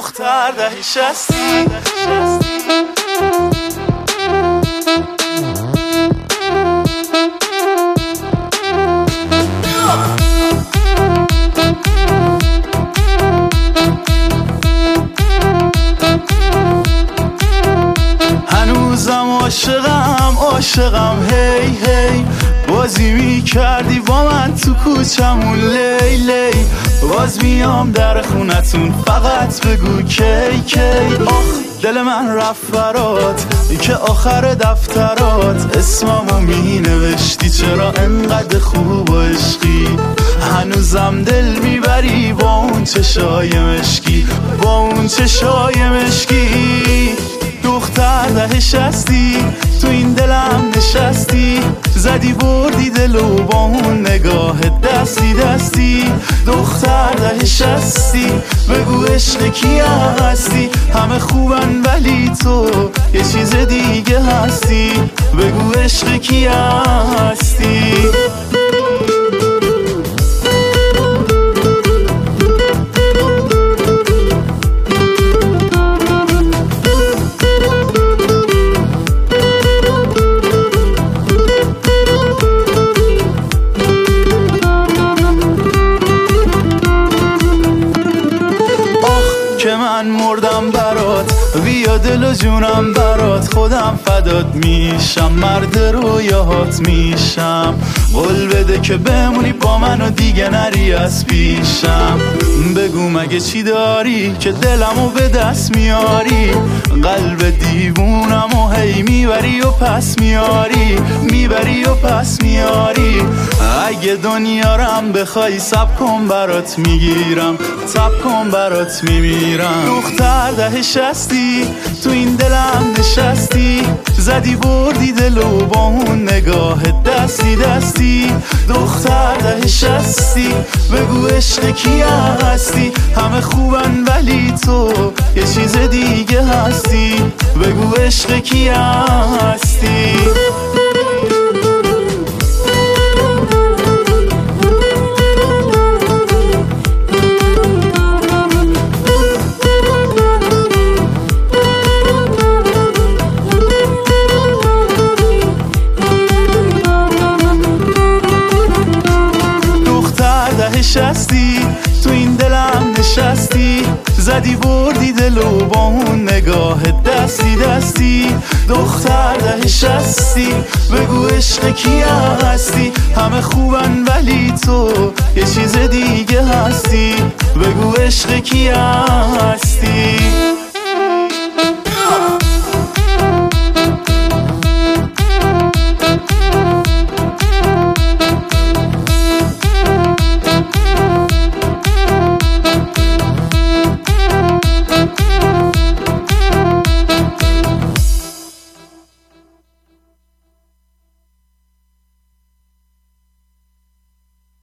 دختر ده شستی. هنوزم عاشقم هی هی، بازی می کردی با من تو کوچمون لیلی. باز میام در خونتون فقط بگو کی کی. آخ دل من رفت برات که آخر دفترات اسممو می نوشتی، چرا انقدر خوب و عشقی؟ هنوزم دل میبری با اون چشای مشکی، با اون چشای مشکی. دختر ده شستی، تو این دلم نشستی، زدی بردی دلو با اون نگاه دستی دستی. دختر ده شستی، بگو عشق کی هستی؟ همه خوبن ولی تو یه چیز دیگه هستی، بگو عشق کی هستی؟ که من مردم برات، بیا دل و جونم برات، خودم فدات میشم، مرد رویاهات میشم. قول بده که بمونی با من و دیگه نری از پیشم. بگو مگه چی داری که دلمو به دست میاری؟ قلب دیوونم و هی میبری و پس میاری، میبری و پس میاری. اگه دنیارم بخوای سب کن برات میگیرم، سب کن برات میمیرم. دختر ده شستی، تو این دلم نشستی، زدی بردی دلو با اون نگاه دستی دستی. دختر ده شستی، بگو عشق کی هستی؟ همه خوبن ولی تو یه چیز دیگه هستی، بگو عشق کی هستی؟ نشستی، تو این دلم نشستی، زدی بردی دلو با اون نگاه دستی دستی. دختر ده شستی، بگو عشق کی هستی؟ همه خوبن ولی تو یه چیز دیگه هستی، بگو عشق کی هستی؟